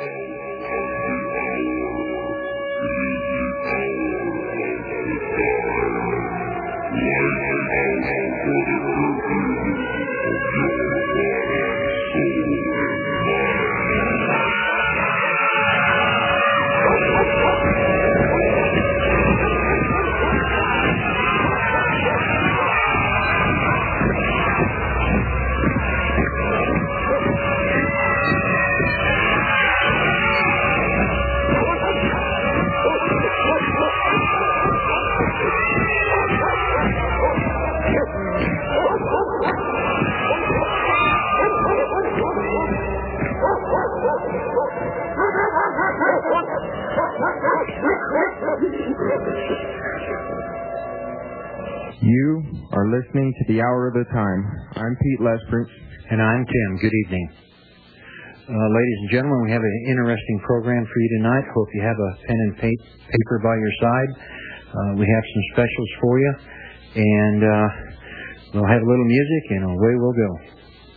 You are listening to The Hour of the Time. I'm Pete Lesper. And I'm Tim. Good evening. Ladies and gentlemen, we have an interesting program for you tonight. Hope you have a pen and paper by your side. We have some specials for you. And we'll have a little music, and away we'll go.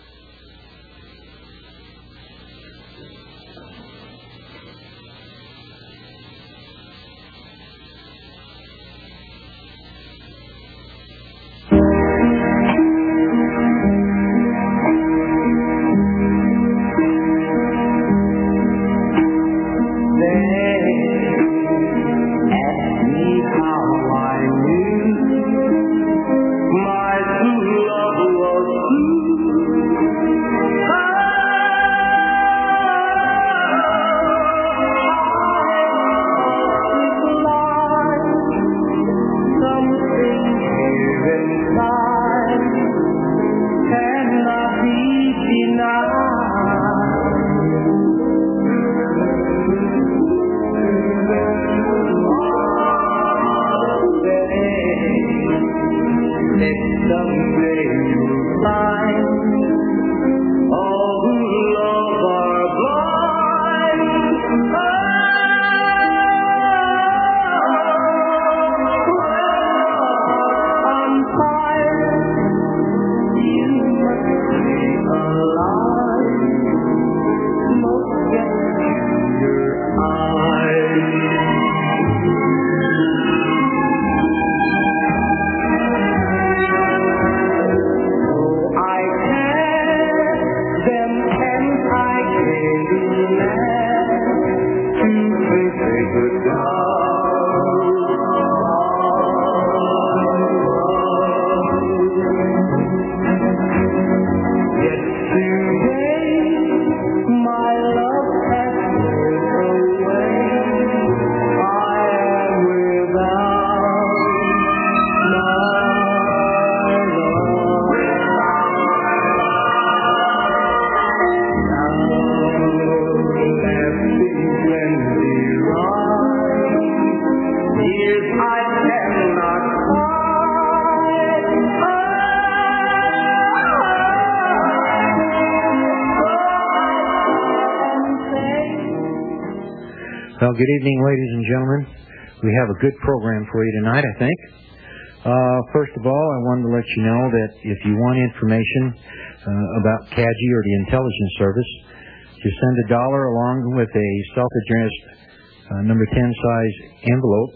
Well, good evening, ladies and gentlemen. We have a good program for you tonight, I think. First of all, I wanted to let you know that if you want information about CAGI or the Intelligence Service, just send $1 along with a self-addressed number 10 size envelope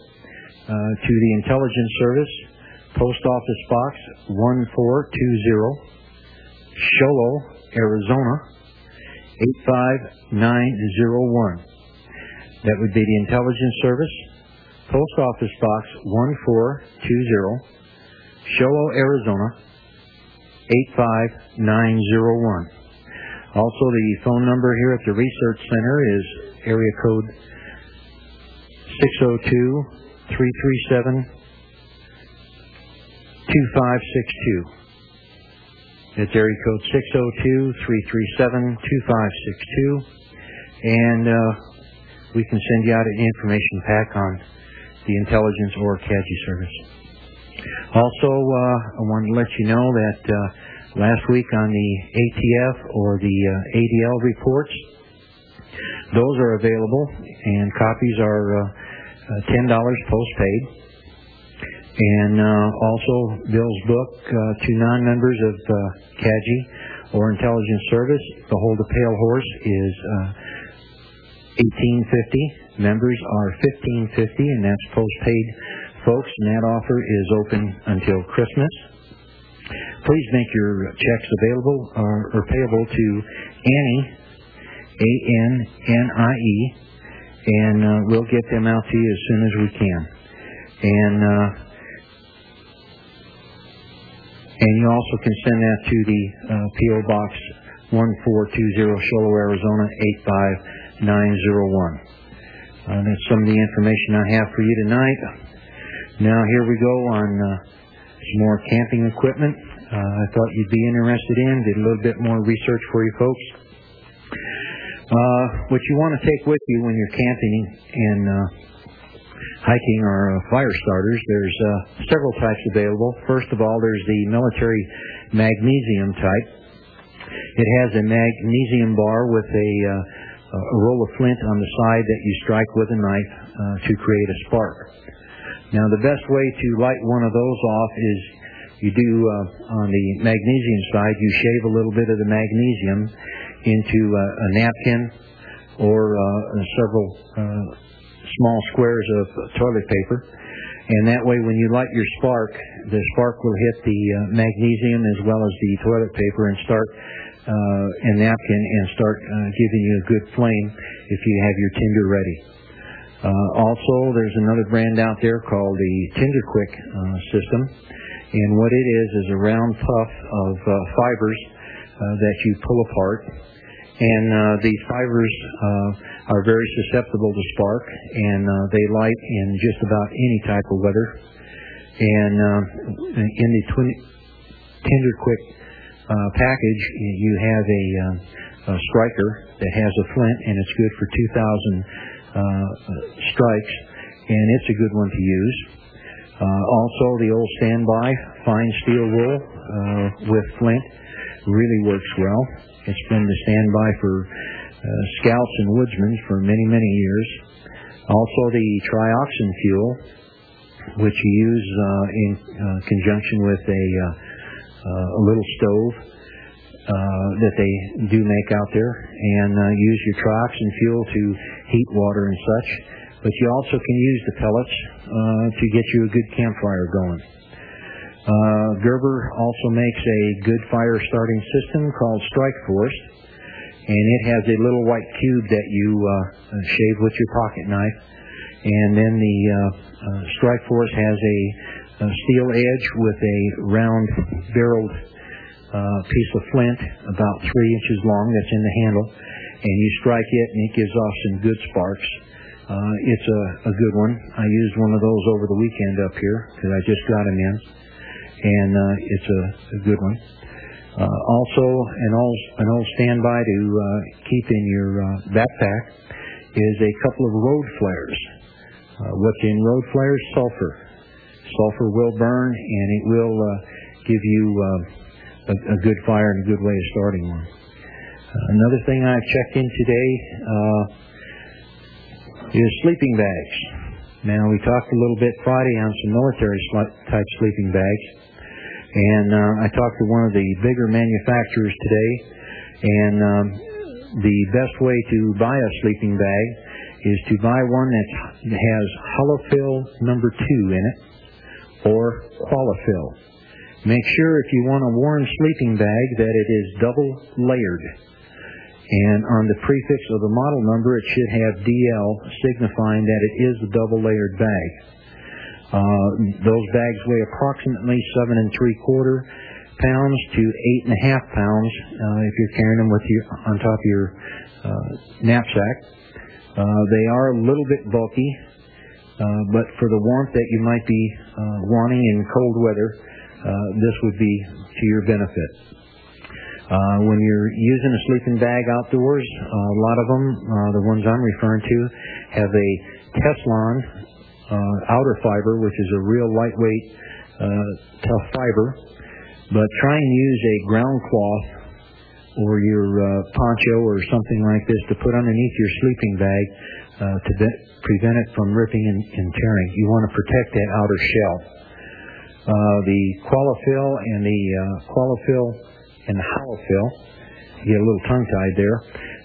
to the Intelligence Service, Post Office Box 1420, Shoalo, Arizona 85901. That would be the Intelligence Service, Post Office Box 1420, Shoalo, Arizona 85901. Also, the phone number here at the Research Center is area code 602-337-2562. It's area code 602-337-2562. And we can send you out an information pack on the Intelligence or CAGI service. Also, I wanted to let you know that last week on the ATF or the ADL reports, those are available, and copies are $10 postpaid. And also, Bill's book to non-members of CAGI or Intelligence Service, The Hold a Pale Horse, is $18.50. Members are $15.50, and that's postpaid, folks, and that offer is open until Christmas. Please make your checks available or payable to Annie, A-N-N-I-E, and we'll get them out to you as soon as we can. And you also can send that to the P.O. Box 1420, Shoalo, Arizona 85901. That's some of the information I have for you tonight. Now here we go on some more camping equipment. I thought you'd be interested in. Did a little bit more research for you folks. What you want to take with you when you're camping and hiking are fire starters. There's several types available. First of all, there's the military magnesium type. It has a magnesium bar with a roll of flint on the side that you strike with a knife to create a spark. Now, the best way to light one of those off is you do, on the magnesium side, you shave a little bit of the magnesium into a napkin or several small squares of toilet paper. And that way, when you light your spark, the spark will hit the magnesium as well as the toilet paper and start a napkin and start giving you a good flame if you have your tinder ready. Also, there's another brand out there called the Tinder Quick system, and what it is a round puff of fibers that you pull apart, and these fibers are very susceptible to spark, and they light in just about any type of weather. And in the Tinder Quick package, you have a striker that has a flint, and it's good for 2,000 strikes, and it's a good one to use. Also, the old standby fine steel wool with flint really works well. It's been the standby for scouts and woodsmen for many, many years. Also, the trioxin fuel, which you use in conjunction with a little stove that they do make out there, and use your trioxin fuel to heat water and such. But you also can use the pellets to get you a good campfire going. Gerber also makes a good fire starting system called Strike Force, and it has a little white cube that you shave with your pocket knife, and then the Strike Force has a steel edge with a round barreled piece of flint about 3 inches long that's in the handle, and you strike it and it gives off some good sparks. It's a good one. I used one of those over the weekend up here because I just got them in, and it's a good one. Also, an old standby to keep in your backpack is a couple of road flares. What's in road flares? Sulfur. Sulfur will burn, and it will give you a good fire and a good way of starting one. Another thing I checked in today is sleeping bags. Now, we talked a little bit Friday on some military-type sleeping bags, and I talked to one of the bigger manufacturers today, and the best way to buy a sleeping bag is to buy one that has Holofill number 2 in it, or Qualifill. Make sure if you want a warm sleeping bag that it is double layered. And on the prefix of the model number, it should have DL, signifying that it is a double-layered bag. Those bags weigh approximately 7 3/4 pounds to 8.5 pounds if you're carrying them with you on top of your knapsack. They are a little bit bulky, but for the warmth that you might be wanting in cold weather, this would be to your benefit. When you're using a sleeping bag outdoors, a lot of them, the ones I'm referring to, have a Teflon outer fiber, which is a real lightweight, tough fiber. But try and use a ground cloth or your poncho or something like this to put underneath your sleeping bag to prevent it from ripping and tearing. You want to protect that outer shell. The Qualifill and the Holofill, you get a little tongue-tied there.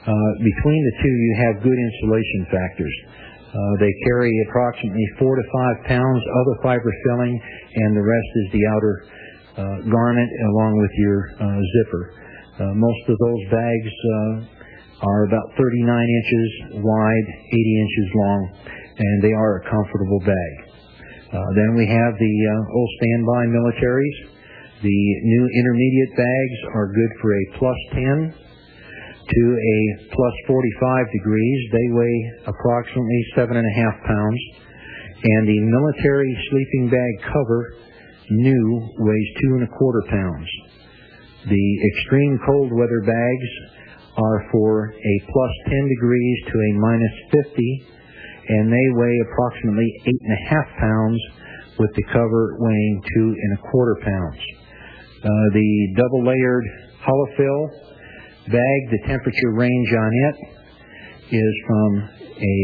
Between the two, you have good insulation factors. They carry approximately 4 to 5 pounds of the fiber filling, and the rest is the outer garment along with your zipper. Most of those bags are about 39 inches wide, 80 inches long, and they are a comfortable bag. Then we have the old standby militaries. The new intermediate bags are good for a plus 10 to a plus 45 degrees. They weigh approximately 7.5 pounds. And the military sleeping bag cover, new, weighs 2.25 pounds. The extreme cold weather bags are for a plus 10 degrees to a minus 50, and they weigh approximately 8.5 pounds, with the cover weighing 2.25 pounds. The double-layered holofill bag, the temperature range on it is from a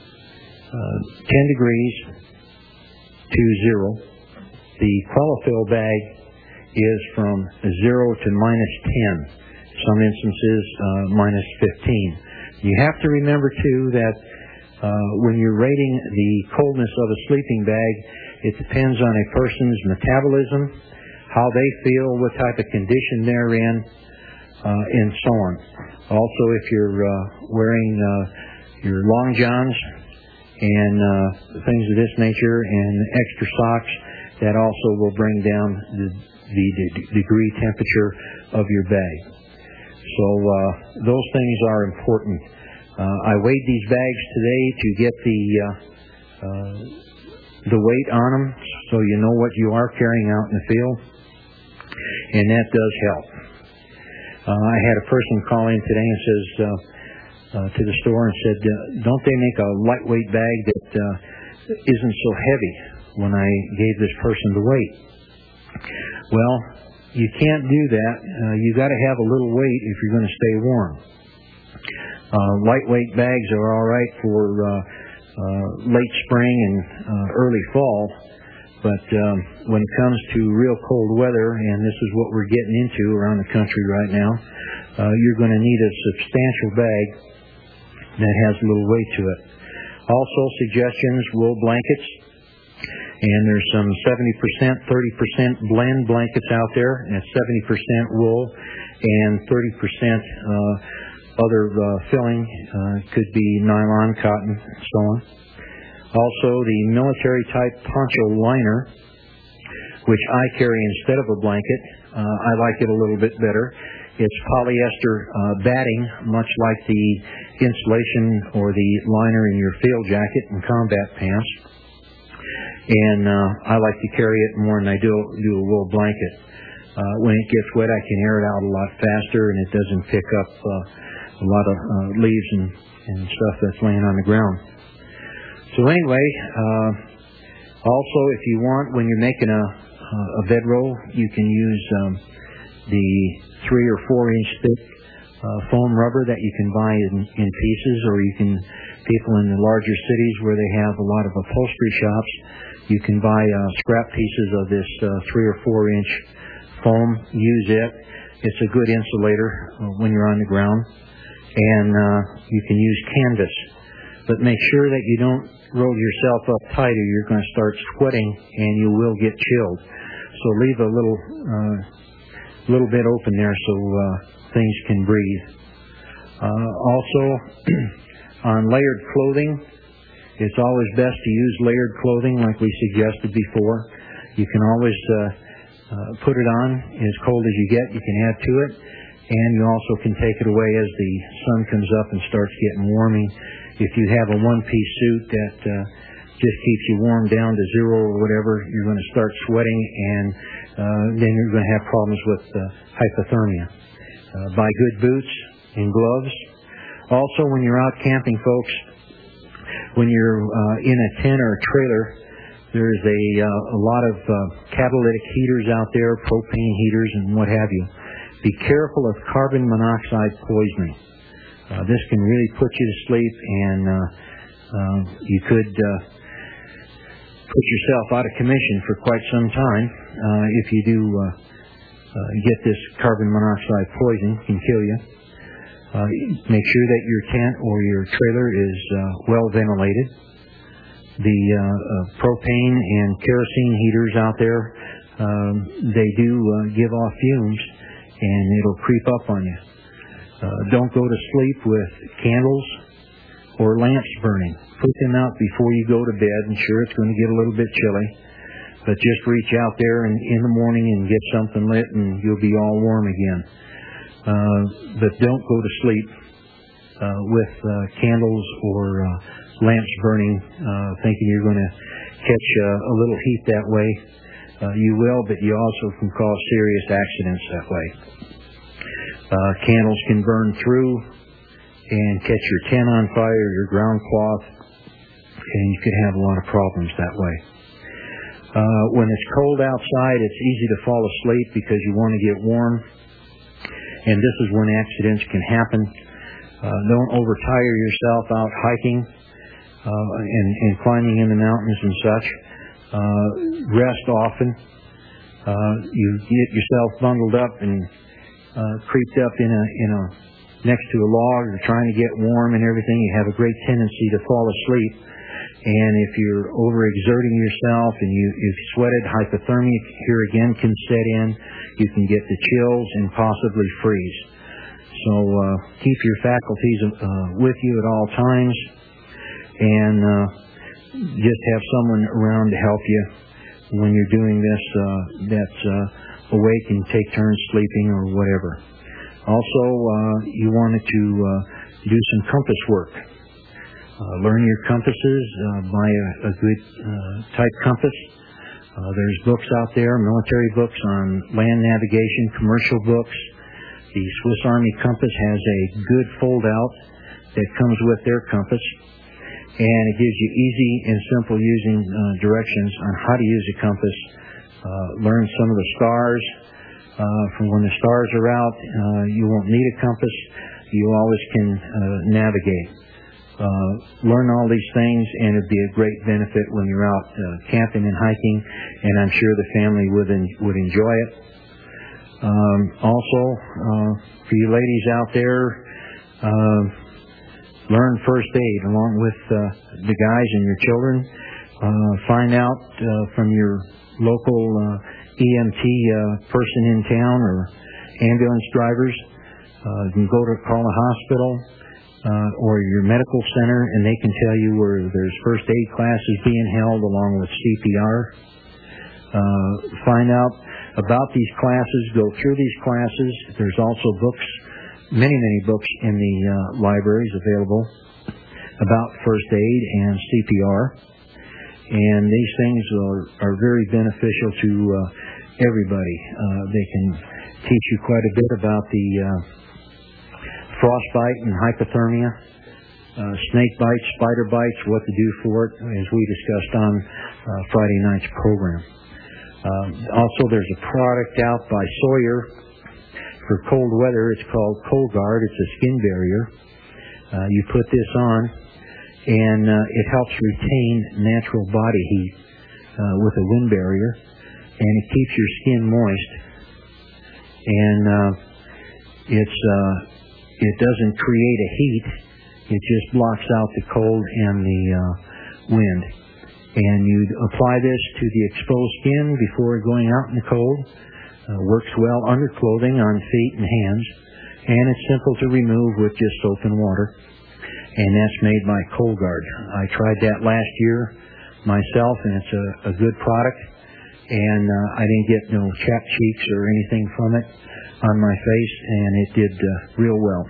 10 degrees to 0. The Qualifill bag is from 0 to minus 10. Some instances, minus 15. You have to remember, too, that when you're rating the coldness of a sleeping bag, it depends on a person's metabolism, how they feel, what type of condition they're in, and so on. Also, if you're wearing your long johns and things of this nature and extra socks, that also will bring down the degree temperature of your bag. So those things are important. I weighed these bags today to get the weight on them, so you know what you are carrying out in the field, and that does help. I had a person call in today and says to the store and said, don't they make a lightweight bag that isn't so heavy? When I gave this person the weight. Well, you can't do that. You got to have a little weight if you're going to stay warm. Lightweight bags are all right for late spring and early fall, but when it comes to real cold weather, and this is what we're getting into around the country right now, you're going to need a substantial bag that has a little weight to it. Also, suggestions: wool blankets. And there's some 70%, 30% blend blankets out there, and 70% wool and 30% other filling. Could be nylon, cotton, and so on. Also, the military-type poncho liner, which I carry instead of a blanket. I like it a little bit better. It's polyester batting, much like the insulation or the liner in your field jacket and combat pants. And I like to carry it more than I do a wool blanket. When it gets wet, I can air it out a lot faster, and it doesn't pick up a lot of leaves and stuff that's laying on the ground. So anyway, also if you want, when you're making a bedroll, you can use the 3 or 4 inch thick foam rubber that you can buy in pieces, or you can, people in the larger cities where they have a lot of upholstery shops, you can buy scrap pieces of this 3 or 4 inch foam. Use it. It's a good insulator when you're on the ground. And you can use canvas. But make sure that you don't roll yourself up tight, or you're going to start sweating and you will get chilled. So leave a little bit open there so things can breathe. Also, on layered clothing, it's always best to use layered clothing like we suggested before. You can always put it on as cold as you get. You can add to it, and you also can take it away as the sun comes up and starts getting warming. If you have a one-piece suit that just keeps you warm down to 0 or whatever, you're going to start sweating, and then you're going to have problems with hypothermia. Buy good boots and gloves. Also, when you're out camping, folks, when you're in a tent or a trailer, there's a lot of catalytic heaters out there, propane heaters and what have you. Be careful of carbon monoxide poisoning. This can really put you to sleep, and you could put yourself out of commission for quite some time if you do get this carbon monoxide poison. It can kill you. Make sure that your tent or your trailer is well ventilated. The propane and kerosene heaters out there, they do give off fumes, and it'll creep up on you. Don't go to sleep with candles or lamps burning. Put them out before you go to bed, and sure, it's going to get a little bit chilly, but just reach out there in the morning and get something lit, and you'll be all warm again. But don't go to sleep with candles or lamps burning, thinking you're going to catch a little heat that way. You will, but you also can cause serious accidents that way. Candles can burn through and catch your tent on fire, your ground cloth, and you could have a lot of problems that way. When it's cold outside, it's easy to fall asleep because you want to get warm, and this is when accidents can happen. Don't overtire yourself out hiking and climbing in the mountains and such. Rest often. You get yourself bundled up and creeped up in a next to a log, you're trying to get warm and everything, you have a great tendency to fall asleep. And if you're overexerting yourself and you've sweated, hypothermia here again can set in. You can get the chills and possibly freeze. So keep your faculties with you at all times, and just have someone around to help you when you're doing this that's awake and take turns sleeping or whatever. Also, you wanted to do some compass work. Learn your compasses. Buy a good type compass. There's books out there, military books on land navigation, commercial books. The Swiss Army compass has a good fold-out that comes with their compass, and it gives you easy and simple using directions on how to use a compass. Learn some of the stars. From when the stars are out, you won't need a compass. You always can navigate. Learn all these things, and it'd be a great benefit when you're out camping and hiking, and I'm sure the family would enjoy it. Also, for you ladies out there, learn first aid along with the guys and your children. Find out from your local EMT person in town or ambulance drivers. You can go to call a hospital or your medical center, and they can tell you where there's first aid classes being held along with CPR. Find out about these classes. Go through these classes. There's also books, many books in the libraries available about first aid and CPR. And these things are very beneficial to everybody. They can teach you quite a bit about the frostbite and hypothermia, snake bites, spider bites, what to do for it, as we discussed on Friday night's program. Also, there's a product out by Sawyer for cold weather. It's called Cold Guard. It's a skin barrier. You put this on, and it helps retain natural body heat with a wind barrier, and it keeps your skin moist. And it doesn't create a heat. It just blocks out the cold and the wind. And you apply this to the exposed skin before going out in the cold. Works well under clothing, on feet and hands, and it's simple to remove with just soap and water. And that's made by Cold Guard. I tried that last year myself, and it's a good product. And I didn't get no chapped cheeks or anything from it on my face, and it did real well.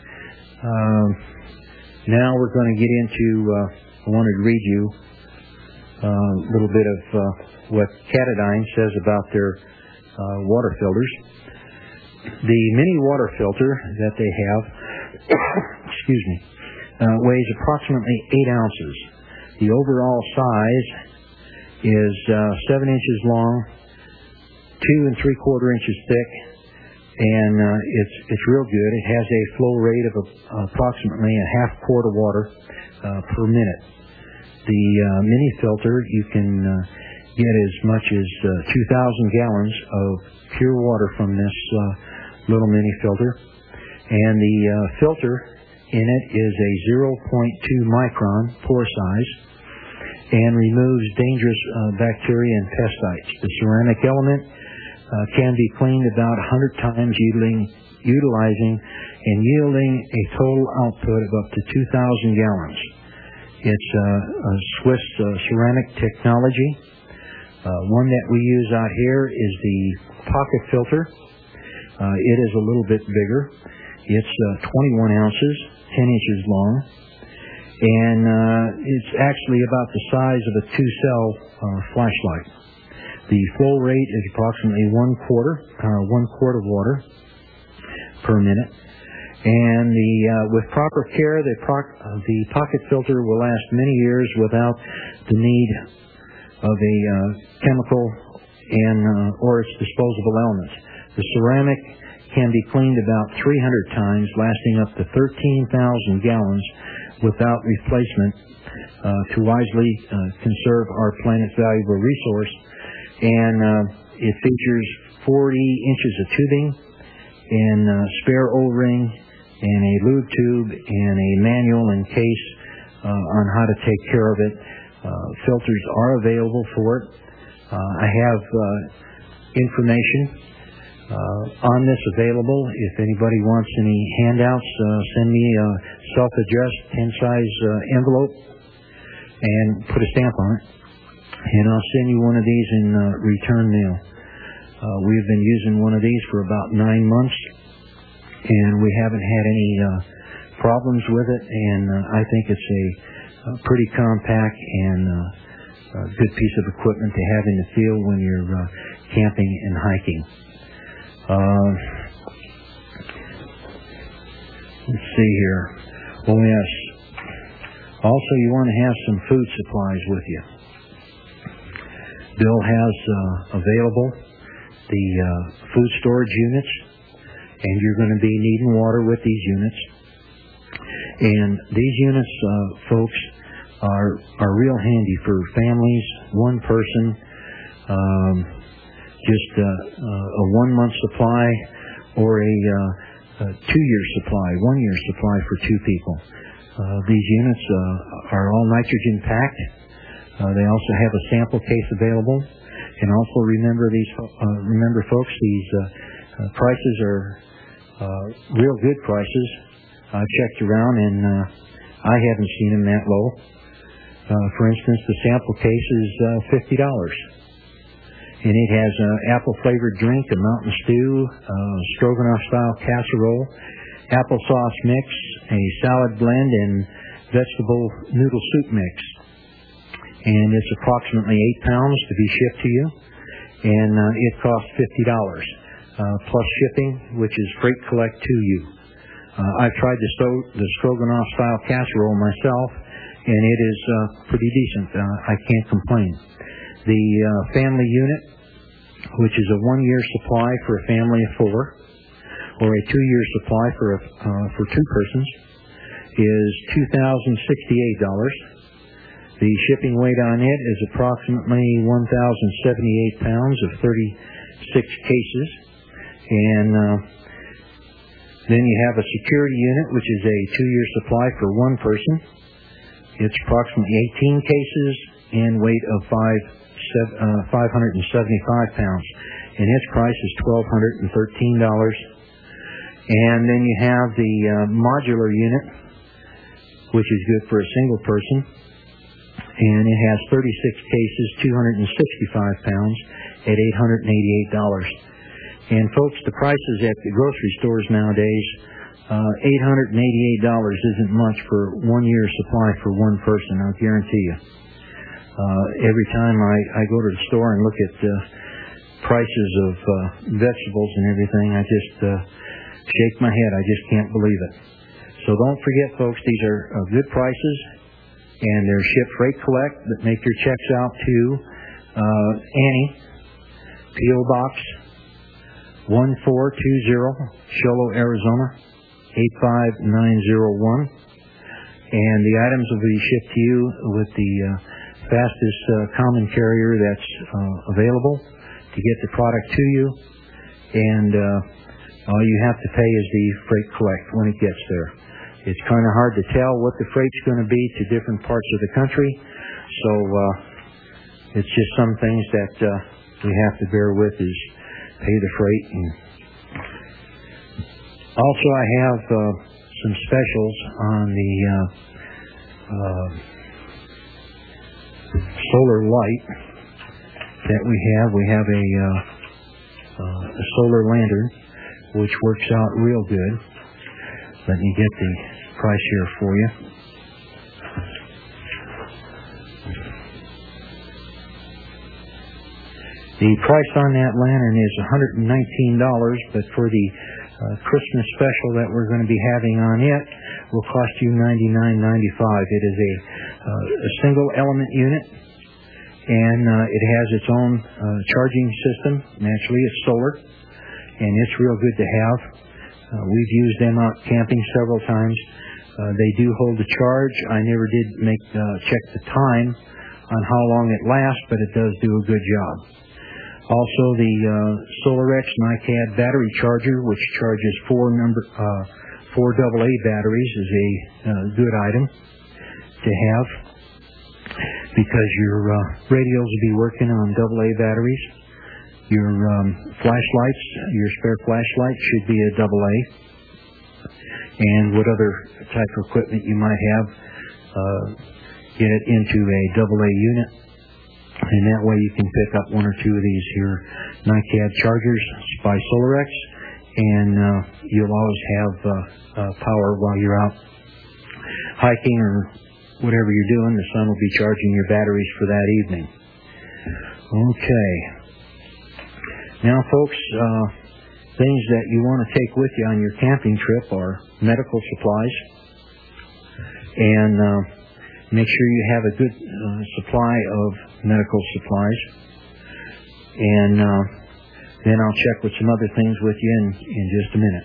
Now we're going to get into, I wanted to read you a little bit of what Katadyn says about their water filters. The mini water filter that they have, weighs approximately 8 ounces. The overall size is 7 inches long, 2 3/4 inches thick, and it's real good. It has a flow rate of approximately a half quart of water per minute. The mini filter, you can get as much as 2,000 gallons of pure water from this little mini filter. And the filter in it is a 0.2 micron pore size and removes dangerous bacteria and pesticides. The ceramic element can be cleaned about 100 times, utilizing and yielding a total output of up to 2,000 gallons. It's a Swiss ceramic technology. One that we use out here is the pocket filter. It is a little bit bigger. It's 21 ounces, 10 inches long, and it's actually about the size of a 2-cell flashlight. The flow rate is approximately 1 quart of water per minute. And with proper care, the pocket filter will last many years without the need of a chemical or its disposable elements. The ceramic can be cleaned about 300 times, lasting up to 13,000 gallons without replacement to wisely conserve our planet's valuable resource. And it features 40 inches of tubing and spare O-ring and a lube tube and a manual and case on how to take care of it. Filters are available for it. I have information on this available. If anybody wants any handouts, send me a self-addressed 10-size envelope and put a stamp on it, and I'll send you one of these in return mail. We've been using one of these for about 9 months, and we haven't had any problems with it, and I think it's a pretty compact and good piece of equipment to have in the field when you're camping and hiking. Let's see here. Oh, yes. Also, you want to have some food supplies with you. Bill has available the food storage units, and you're going to be needing water with these units. And these units, folks, are real handy for families, one person, just a 1-month supply or a 2-year supply, 1-year supply for 2 people. These units are all nitrogen packed. They also have a sample case available. And also remember folks, these prices are real good prices. I've checked around and I haven't seen them that low. For instance, the sample case is $50. And it has an apple-flavored drink, a mountain stew, stroganoff-style casserole, applesauce mix, a salad blend, and vegetable noodle soup mix. And it's approximately 8 pounds to be shipped to you. And it costs $50, plus shipping, which is freight collect to you. I've tried the stroganoff-style casserole myself, and it is pretty decent. I can't complain. The family unit, which is a 1-year supply for a family of 4, or a 2-year supply for 2 persons, is $2,068. The shipping weight on it is approximately 1,078 pounds of 36 cases. And then you have a security unit, which is a 2-year supply for 1 person. It's approximately 18 cases and weight of 575 pounds. And its price is $1,213. And then you have the modular unit, which is good for a single person. And it has 36 cases, 265 pounds at $888. And folks, the prices at the grocery stores nowadays, $888 isn't much for 1-year supply for 1 person, I'll guarantee you. Every time I go to the store and look at prices of vegetables and everything, I just shake my head. I just can't believe it. So don't forget, folks, these are good prices, and they're shipped freight collect. But make your checks out to Annie, P.O. Box 1420, Shoalo, Arizona 85901. And the items will be shipped to you with the fastest common carrier that's available to get the product to you. And All you have to pay is the freight collect when it gets there. It's kind of hard to tell what the freight's going to be to different parts of the country, so it's just some things that we have to bear with is pay the freight. And also, I have some specials on the solar light that we have. We have a solar lantern, which works out real good. Let me get the price here for you. The price on that lantern is $119, but for the Christmas special that we're going to be having on it will cost you $99.95. It is a single element unit, and it has its own charging system. Naturally, it's solar, and it's real good to have. We've used them out camping several times. They do hold a charge. I never did check the time on how long it lasts, but it does do a good job. Also, the SolarX NiCad battery charger, which charges four AA batteries, is a good item to have because your radios will be working on AA batteries. Your flashlights, your spare flashlight should be a AA. And what other type of equipment you might have, get it into a AA unit. And that way you can pick up one or two of these here NiCad chargers by SolarX, and you'll always have power while you're out hiking or whatever you're doing. The sun will be charging your batteries for that evening. Okay. Now, folks, things that you want to take with you on your camping trip are medical supplies, and make sure you have a good supply of medical supplies. And then I'll check with some other things with you in just a minute.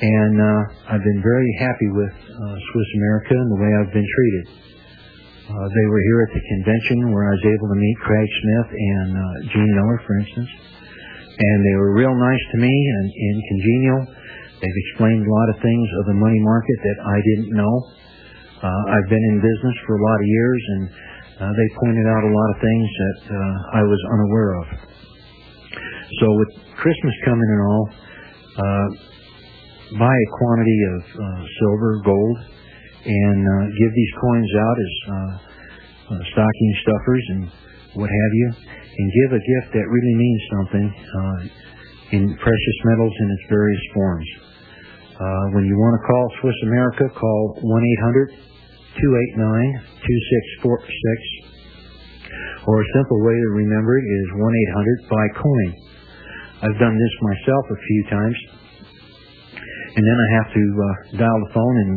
And I've been very happy with Swiss America and the way I've been treated. They were here at the convention where I was able to meet Craig Smith and Gene Miller, for instance. And they were real nice to me and congenial. They've explained a lot of things of the money market that I didn't know. I've been in business for a lot of years, and they pointed out a lot of things that I was unaware of. So with Christmas coming and all, buy a quantity of silver, gold, and give these coins out as stocking stuffers and what have you, and give a gift that really means something in precious metals in its various forms. When you want to call Swiss America, call 1-800-289-2646. Or a simple way to remember it is 1-800-BUY-COIN. I've done this myself a few times. And then I have to dial the phone and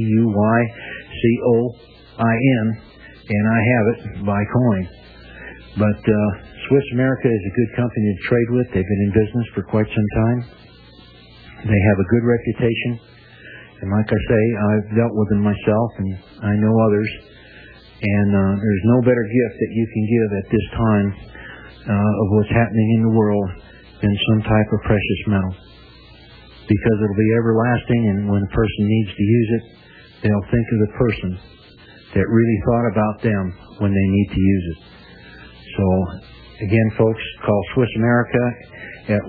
BUYCOIN, and I have it, buy coin. But Swiss America is a good company to trade with. They've been in business for quite some time. They have a good reputation. And like I say, I've dealt with them myself, and I know others. And there's no better gift that you can give at this time of what's happening in the world than some type of precious metal. Because it'll be everlasting, and when a person needs to use it, they'll think of the person that really thought about them when they need to use it. So, again, folks, call Swiss America at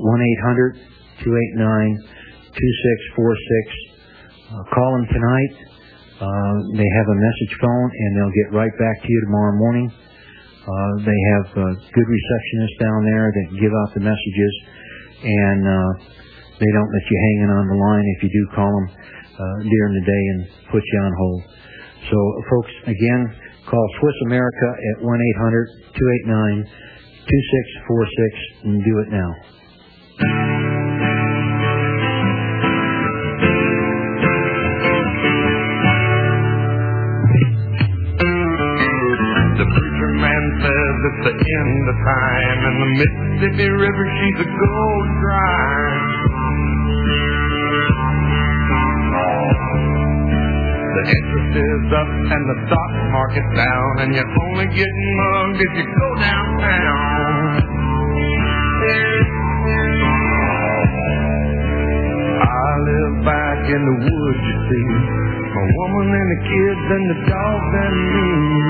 1-800-289-2646. Call them tonight. They have a message phone, and they'll get right back to you tomorrow morning. They have good receptionists down there that give out the messages, and they don't let you hanging on the line if you do call them during the day and put you on hold. So, folks, again, call Swiss America at 1-800-289-2646 and do it now. The preacher man says it's the end of time, and the Mississippi River, she's a gold dry. The interest is up and the stock market's down, and you only get mugged if you go downtown. I live back in the woods, you see, my woman and the kids and the dogs and me.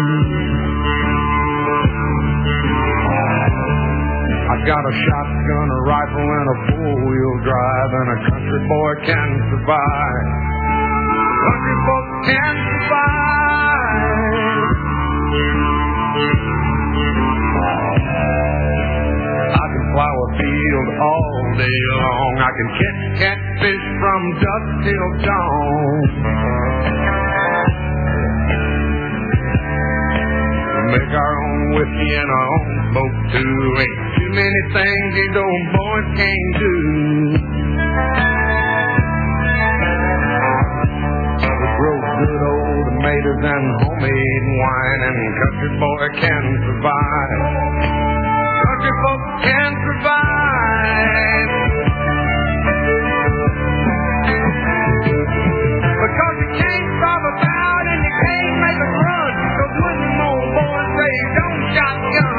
I got a shotgun, a rifle, and a four-wheel drive, and a country boy can survive. Country folks can survive. I can plow a field all day long. I can catch catfish from dusk till dawn. We make our own whiskey and our own smoke too. Ain't too many things these old boys can't do. Good old tomatoes and homemade wine, and country boy can survive. Country folks can survive. Because you can't starve about and you can't make a run. Cause when them old boys say don't shotgun,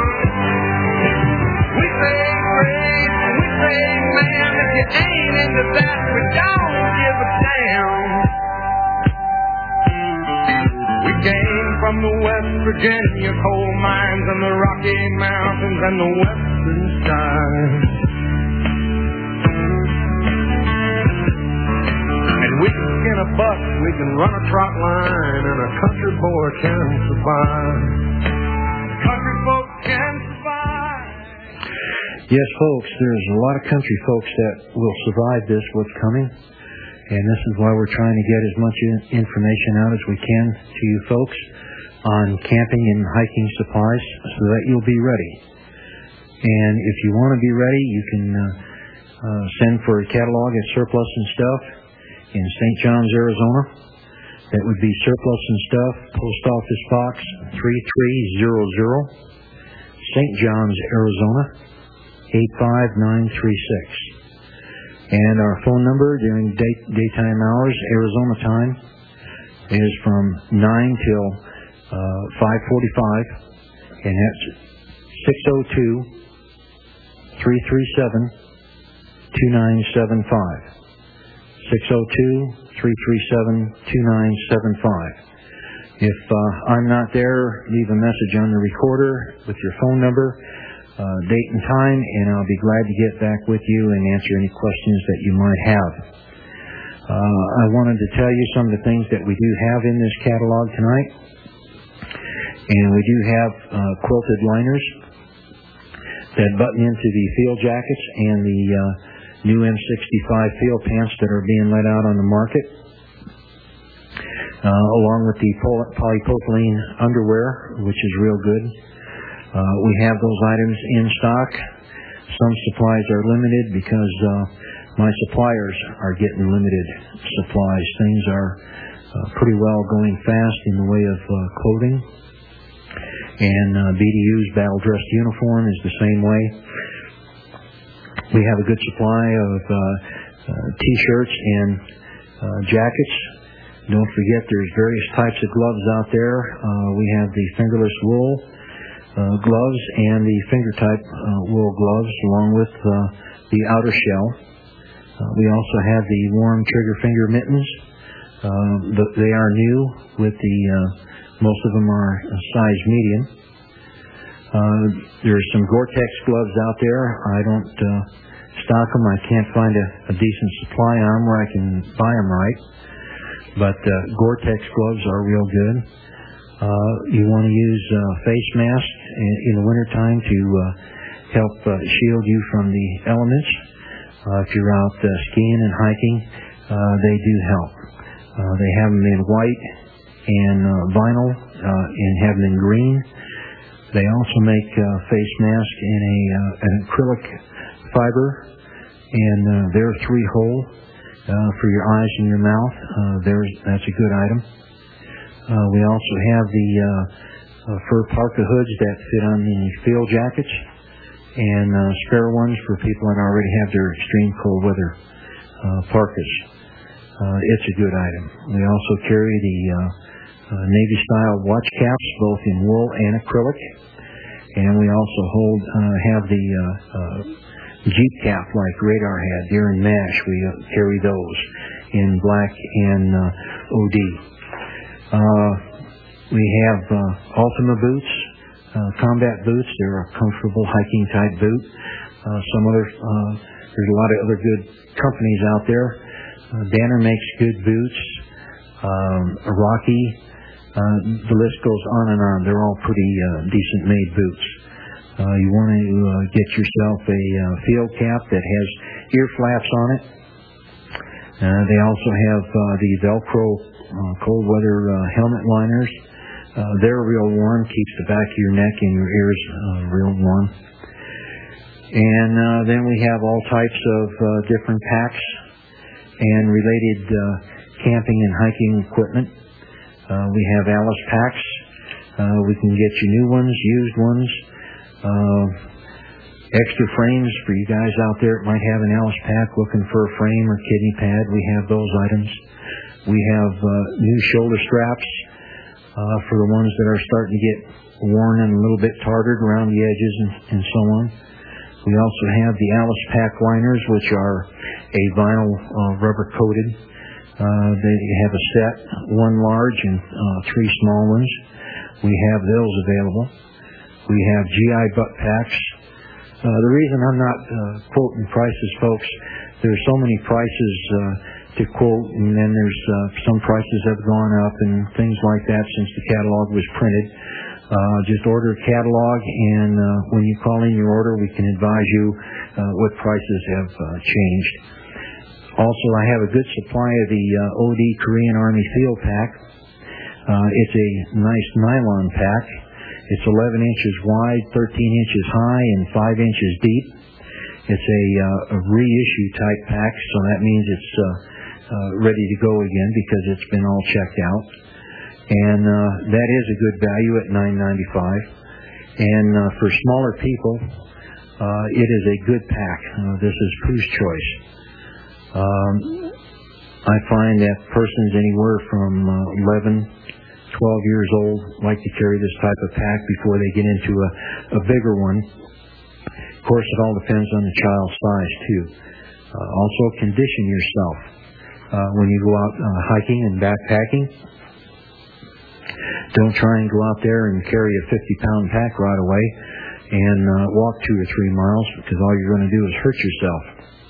we say grace, we say man, if you ain't into that, we don't give a damn. Came from the West Virginia coal mines and the Rocky Mountains and the western skies. And we can skin a buck, we can run a trot line, and a country boy can survive. Country folks can survive. Yes, folks, there's a lot of country folks that will survive this, what's coming. And this is why we're trying to get as much information out as we can to you folks on camping and hiking supplies so that you'll be ready. And if you want to be ready, you can send for a catalog at Surplus and Stuff in St. John's, Arizona. That would be Surplus and Stuff, Post Office Box 3300, St. John's, Arizona 85936. And our phone number during daytime hours, Arizona time, is from 9 till 5:45, and that's 602-337-2975. 602-337-2975. If I'm not there, leave a message on the recorder with your phone number, date and time, and I'll be glad to get back with you and answer any questions that you might have. I wanted to tell you some of the things that we do have in this catalog tonight. And we do have quilted liners that button into the field jackets and the new M65 field pants that are being let out on the market, along with the polypropylene underwear, which is real good. We have those items in stock. Some supplies are limited because my suppliers are getting limited supplies. Things are pretty well going fast in the way of clothing. And BDU's battle dress uniform is the same way. We have a good supply of T-shirts and jackets. Don't forget there's various types of gloves out there. We have the fingerless wool gloves and the finger-type wool gloves, along with the outer shell. We also have the warm trigger finger mittens. They are new with the most of them are size medium. There's some Gore-Tex gloves out there. I don't stock them. I can't find a decent supply on them where I can buy them right. But Gore-Tex gloves are real good. You want to use face masks in the wintertime to help shield you from the elements. If you're out skiing and hiking, they do help. They have them in white and vinyl and have them in green. They also make face masks in an acrylic fiber, and they're 3-hole for your eyes and your mouth. That's a good item. We also have the fur parka hoods that fit on the field jackets, and spare ones for people that already have their extreme cold weather parkas. It's a good item. We also carry the Navy-style watch caps, both in wool and acrylic, and we also have the Jeep cap like Radar had, Deere and Mash. We carry those in black and OD. We have Ultima boots, combat boots. They're a comfortable hiking type boot. There's a lot of other good companies out there. Banner makes good boots. Rocky. The list goes on and on. They're all pretty decent made boots. You want to get yourself a field cap that has ear flaps on it. They also have the Velcro cold weather helmet liners. They're real warm, keeps the back of your neck and your ears real warm. And then we have all types of different packs and related camping and hiking equipment. We have Alice packs. We can get you new ones, used ones. Extra frames for you guys out there that might have an Alice pack looking for a frame or kidney pad. We have those items. We have new shoulder straps for the ones that are starting to get worn and a little bit tarted around the edges and so on. We also have the Alice pack liners, which are a vinyl rubber coated. They have a set, 1 large and 3 small ones. We have those available. We have GI butt packs. The reason I'm not quoting prices, folks, there's so many prices to quote, and then there's some prices have gone up and things like that since the catalog was printed. Just order a catalog, and when you call in your order, we can advise you what prices have changed. Also, I have a good supply of the OD Korean Army Field Pack. It's a nice nylon pack. It's 11 inches wide, 13 inches high, and 5 inches deep. It's a reissue type pack, so that means it's ready to go again because it's been all checked out. And that is a good value at $9.95. And for smaller people, it is a good pack. This is Pooh's Choice. I find that persons anywhere from 11, 12 years old like to carry this type of pack before they get into a bigger one. Of course, it all depends on the child's size, too. Also, condition yourself when you go out hiking and backpacking. Don't try and go out there and carry a 50-pound pack right away and walk 2 or 3 miles, because all you're going to do is hurt yourself.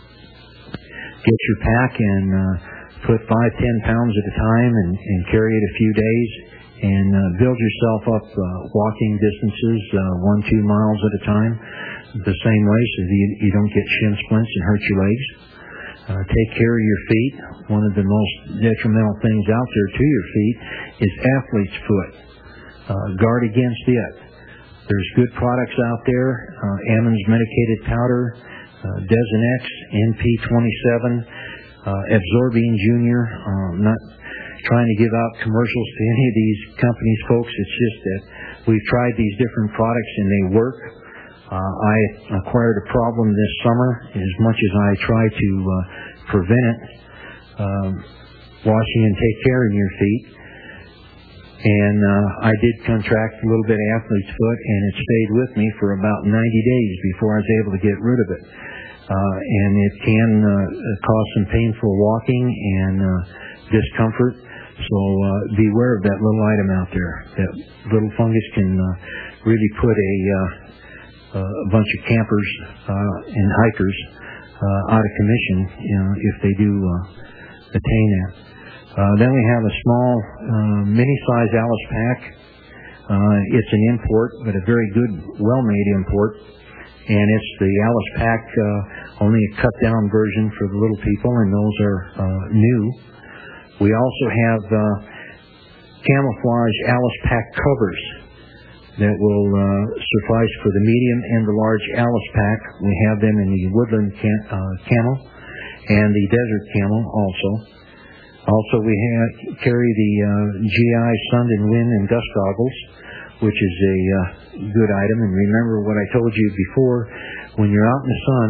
Get your pack and put 5-10 pounds at a time and carry it a few days, and build yourself up walking distances 1-2 miles at a time the same way, so that you don't get shin splints and hurt your legs. Take care of your feet. One of the most detrimental things out there to your feet is athlete's foot. Guard against it. There's good products out there. Ammons medicated powder, Desonex, NP27, Absorbine Junior. Not trying to give out commercials to any of these companies, folks. It's just that we've tried these different products and they work. I acquired a problem this summer. As much as I try to prevent it, washing and take care of your feet. And I did contract a little bit of athlete's foot, and it stayed with me for about 90 days before I was able to get rid of it. And it can cause some painful walking and discomfort. So beware of that little item out there. That little fungus can really put a bunch of campers and hikers out of commission, if they do attain that. Then we have a small mini-size Alice pack. It's an import, but a very good, well-made import. And it's the Alice pack, only a cut-down version for the little people, and those are new. We also have camouflage Alice pack covers that will suffice for the medium and the large Alice pack. We have them in the woodland camo and the desert camo also. Also, we carry the GI sun and wind and dust goggles, which is a good item. And remember what I told you before, when you're out in the sun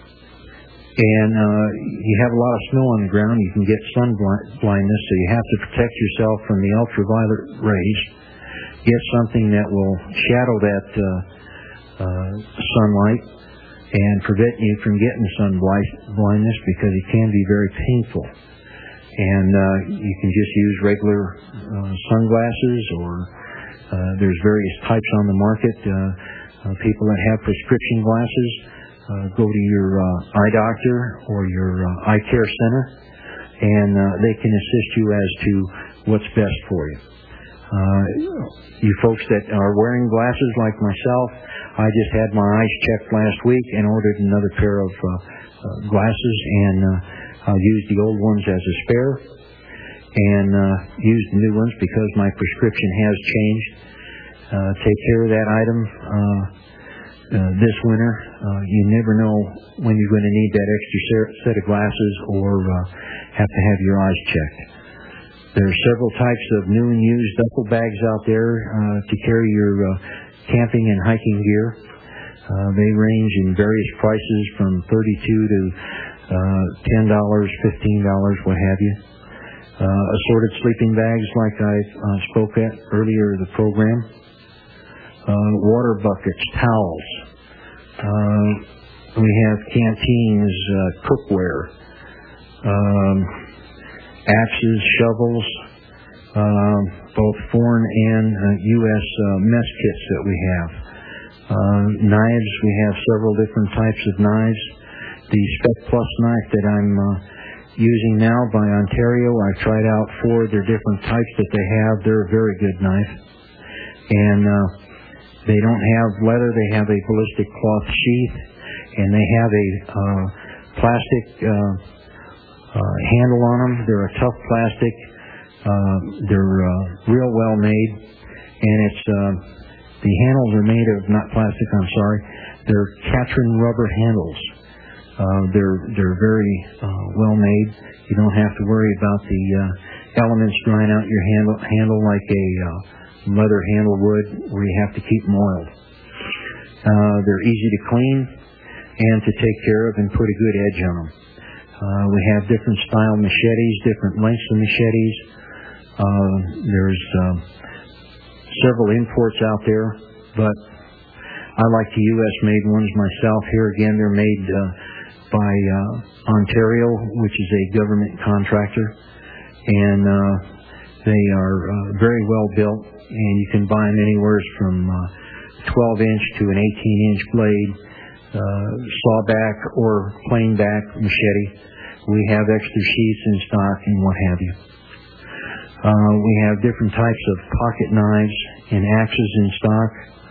and you have a lot of snow on the ground, you can get sun blindness, so you have to protect yourself from the ultraviolet rays. Get something that will shadow that sunlight and prevent you from getting sun blindness, because it can be very painful. And you can just use regular sunglasses, or there's various types on the market. People that have prescription glasses, go to your eye doctor or your eye care center, and they can assist you as to what's best for you. You folks that are wearing glasses like myself, I just had my eyes checked last week and ordered another pair of glasses, and I'll use the old ones as a spare and use the new ones because my prescription has changed. Take care of that item this winter. You never know when you're going to need that extra set of glasses or have to have your eyes checked. There are several types of new and used duffel bags out there to carry your camping and hiking gear. They range in various prices from $32 to $10, $15, what have you. Assorted sleeping bags like I spoke at earlier in the program. Water buckets, towels. We have canteens, cookware, axes, shovels, both foreign and U.S. mess kits that we have. Knives, we have several different types of knives. The Spec Plus knife that I'm using now by Ontario, I've tried out 4 of their different types that they have. They're a very good knife. And they don't have leather. They have a ballistic cloth sheath. And they have a plastic handle on them. They're a tough plastic. They're real well made. And it's the handles are made of, not plastic, I'm sorry. They're Catron rubber handles. They're very well made. You don't have to worry about the elements drying out your handle like a leather handle would, where you have to keep them oiled. They're easy to clean and to take care of and put a good edge on them. We have different style machetes, different lengths of machetes. There's several imports out there, but I like the U.S.-made ones myself. Here again, they're made by Ontario, which is a government contractor, and they are very well built, and you can buy them anywhere from 12-inch to an 18-inch blade, sawback or plain back machete. We have extra sheaths in stock and what have you. We have different types of pocket knives and axes in stock.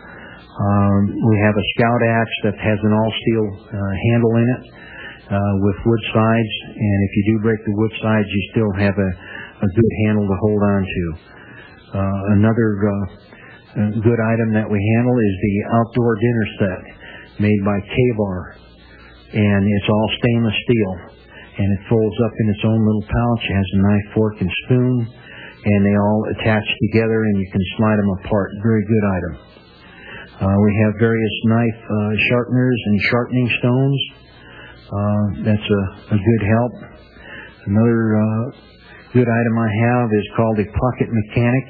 We have a Scout axe that has an all-steel handle in it with wood sides, and if you do break the wood sides, you still have a good handle to hold on to. Another good item that we handle is the outdoor dinner set made by K-Bar, and it's all stainless steel, and it folds up in its own little pouch. It has a knife, fork, and spoon, and they all attach together, and you can slide them apart. Very good item. We have various knife sharpeners and sharpening stones. That's a good help. Another good item I have is called a Pocket Mechanic.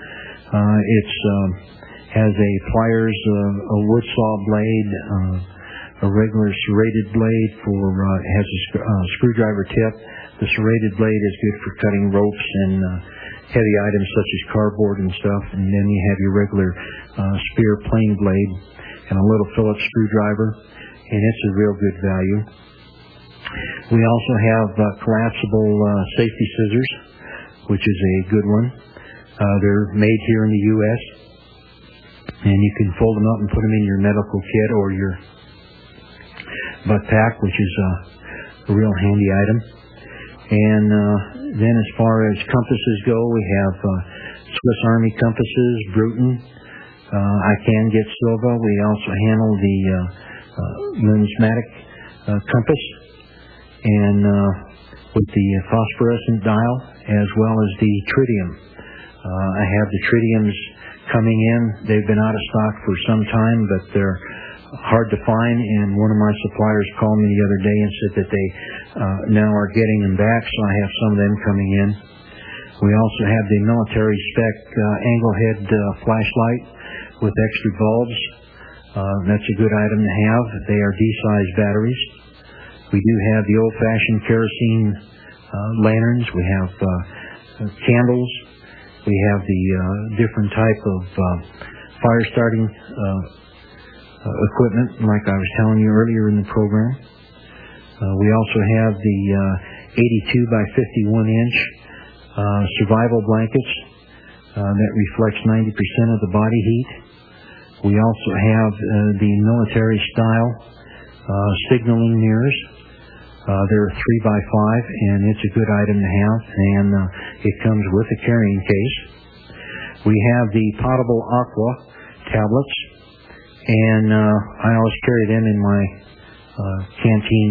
It has a pliers, a wood saw blade, a regular serrated blade has a screwdriver tip. The serrated blade is good for cutting ropes and heavy items such as cardboard and stuff. And then you have your regular spear plain blade and a little Phillips screwdriver, and it's a real good value. We also have collapsible safety scissors, which is a good one. They're made here in the U.S., and you can fold them up and put them in your medical kit or your butt pack, which is a real handy item. And then as far as compasses go, we have Swiss Army compasses, Bruton. I can get Silva. We also handle the numismatic compass, and with the phosphorescent dial, as well as the tritium. I have the tritiums coming in. They've been out of stock for some time, but they're hard to find, and one of my suppliers called me the other day and said that they now are getting them back, so I have some of them coming in. We also have the military spec angle head flashlight with extra bulbs. That's a good item to have. They are D-size batteries. We do have the old-fashioned kerosene lanterns. We have candles. We have the different type of fire-starting equipment, like I was telling you earlier in the program. We also have the 82 by 51 inch survival blankets that reflects 90% of the body heat. We also have the military style signaling mirrors. They're 3 by 5, and it's a good item to have, and it comes with a carrying case. We have the potable aqua tablets, and I always carry them in my canteen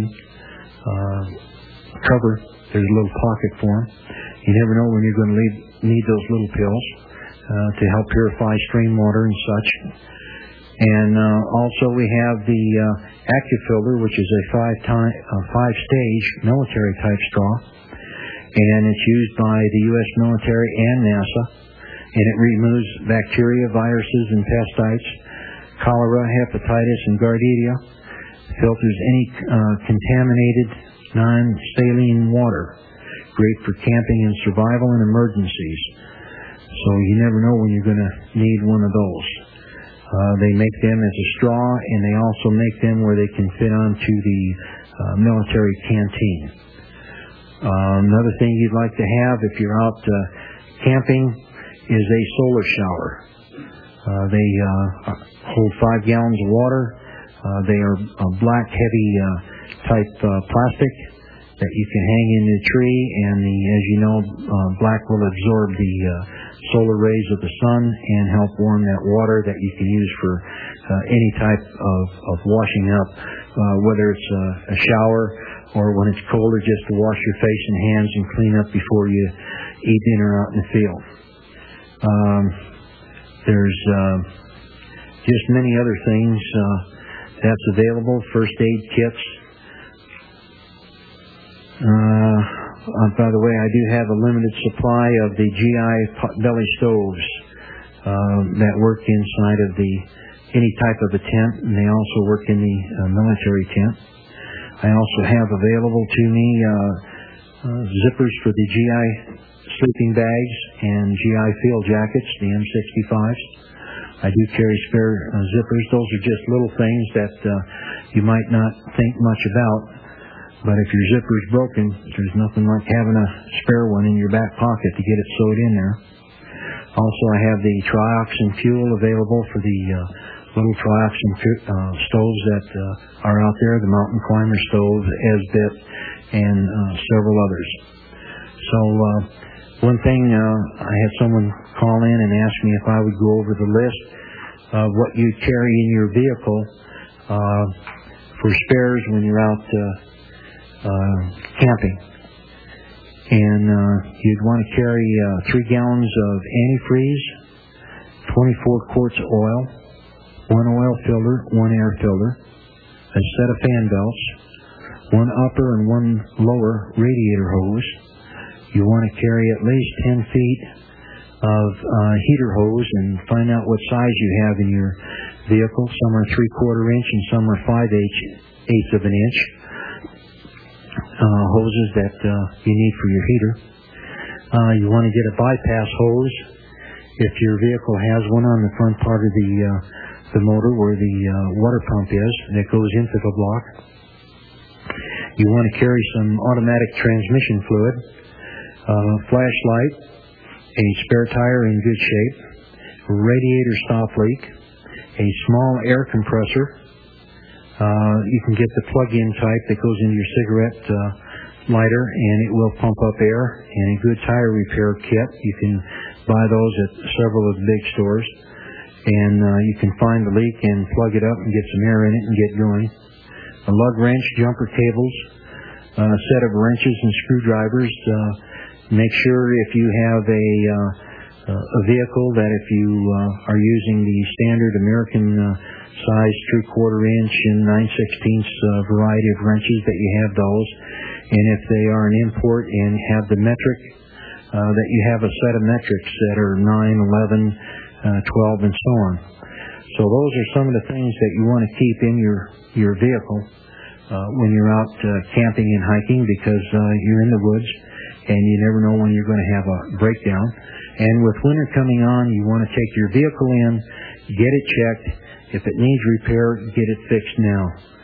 cover. There's a little pocket for them. You never know when you're going to need those little pills to help purify stream water and such. And also we have the AccuFilter, which is a five-stage military-type straw, and it's used by the U.S. military and NASA, and it removes bacteria, viruses, and pestites, cholera, hepatitis, and Giardia, filters any contaminated non-saline water, great for camping and survival and emergencies. So you never know when you're going to need one of those. They make them as a straw, and they also make them where they can fit onto the military canteen. Another thing you'd like to have if you're out camping is a solar shower. They hold 5 gallons of water. They are a black, heavy type plastic that you can hang in the tree, and as you know, black will absorb the solar rays of the sun and help warm that water that you can use for any type of washing up, whether it's a shower or when it's colder, just to wash your face and hands and clean up before you eat dinner out in the field. There's just many other things that's available. First aid kits. By the way, I do have a limited supply of the GI potbelly stoves that work inside of any type of a tent, and they also work in the military tent. I also have available to me zippers for the GI sleeping bags and GI field jackets, the M65s. I do carry spare zippers. Those are just little things that you might not think much about, but if your zipper's broken, there's nothing like having a spare one in your back pocket to get it sewed in there. Also, I have the trioxin fuel available for the little trioxin stoves that are out there, the Mountain Climber stove, Esbit, and several others. So one thing, I had someone call in and ask me if I would go over the list of what you carry in your vehicle for spares when you're out camping. And you'd want to carry 3 gallons of antifreeze, 24 quarts of oil, 1 oil filter, 1 air filter, a set of fan belts, 1 upper and 1 lower radiator hose. You want to carry at least 10 feet of heater hose and find out what size you have in your vehicle. Some are 3/4 inch and some are 5/8 of an inch hoses that you need for your heater. You want to get a bypass hose if your vehicle has one on the front part of the motor where the water pump is that goes into the block. You want to carry some automatic transmission fluid, flashlight, a spare tire in good shape, radiator stop leak, a small air compressor. You can get the plug-in type that goes into your cigarette lighter, and it will pump up air, and a good tire repair kit. You can buy those at several of the big stores, and you can find the leak and plug it up and get some air in it and get going. A lug wrench, jumper cables, a set of wrenches and screwdrivers. Make sure if you have a vehicle that if you are using the standard American size 3/4 inch and 9/16 variety of wrenches, that you have those. And if they are an import and have the metric, that you have a set of metrics that are 9, 11, 12, and so on. So those are some of the things that you want to keep in your vehicle when you're out camping and hiking, because you're in the woods and you never know when you're going to have a breakdown. And with winter coming on, you want to take your vehicle in, get it checked. If it needs repair, get it fixed now.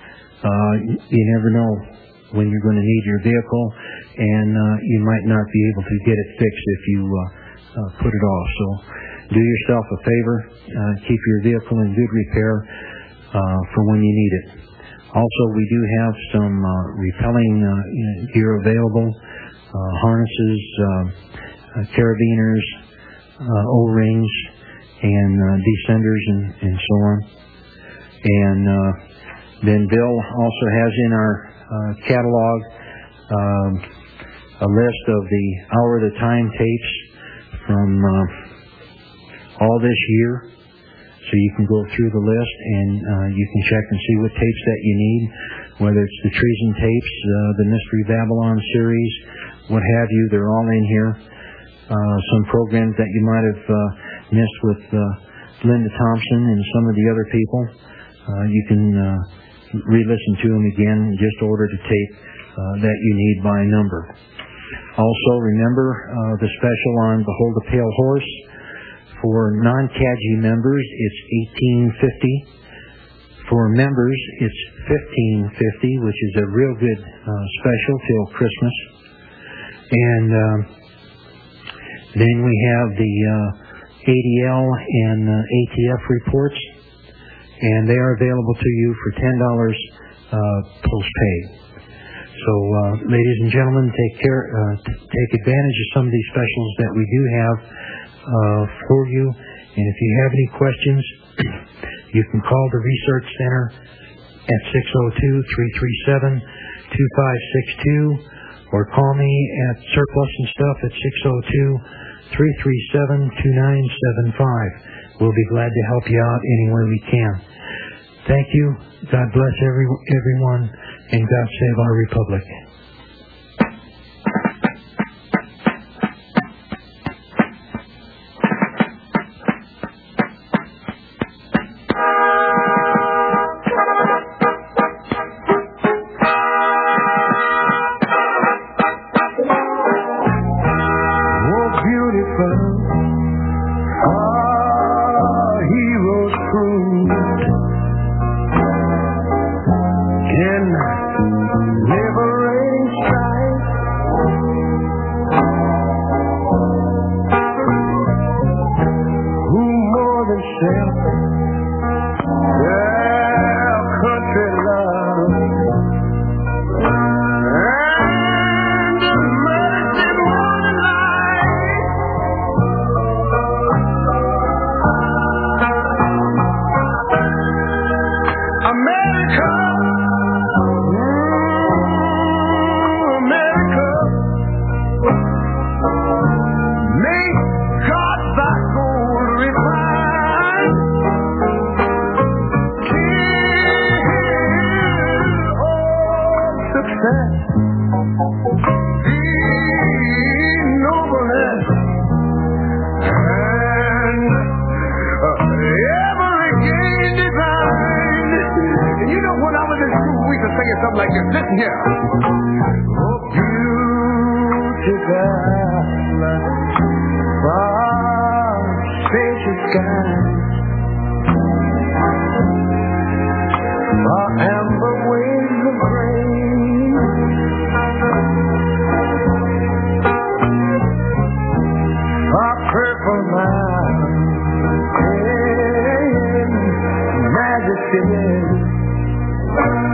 You never know when you're going to need your vehicle, and you might not be able to get it fixed if you put it off. So do yourself a favor, keep your vehicle in good repair for when you need it. Also, we do have some repelling gear available, harnesses, carabiners, O-rings, and descenders, and so on. And then Bill also has in our catalog a list of the Hour of the Time tapes from all this year. So you can go through the list and you can check and see what tapes that you need, whether it's the Treason tapes, the Mystery Babylon series, what have you. They're all in here. Some programs that you might have missed with Linda Thompson and some of the other people. You can re-listen to them again and just order the tape that you need by number. Also, remember the special on Behold the Pale Horse. For non-CAGI members, it's $18.50. For members, it's $15.50, which is a real good special till Christmas. And then we have the ADL and ATF reports, and they are available to you for $10 post-paid. So, ladies and gentlemen, take advantage of some of these specials that we do have for you. And if you have any questions, you can call the Research Center at 602-337-2562, or call me at Surplus and Stuff at 602-337-2975. We'll be glad to help you out any way we can. Thank you. God bless everyone, and God save our republic. in liberating strife. Who more than self their country love and mercy one life. America, America, may God thy gold refine. Kill all success, be nobleness, and every gain divine. And you know, when I was in school, we used to sing something like this. Listen here. Oh, beautiful, far spacious skies, far amber waves of grain, far purple mountains, majesty.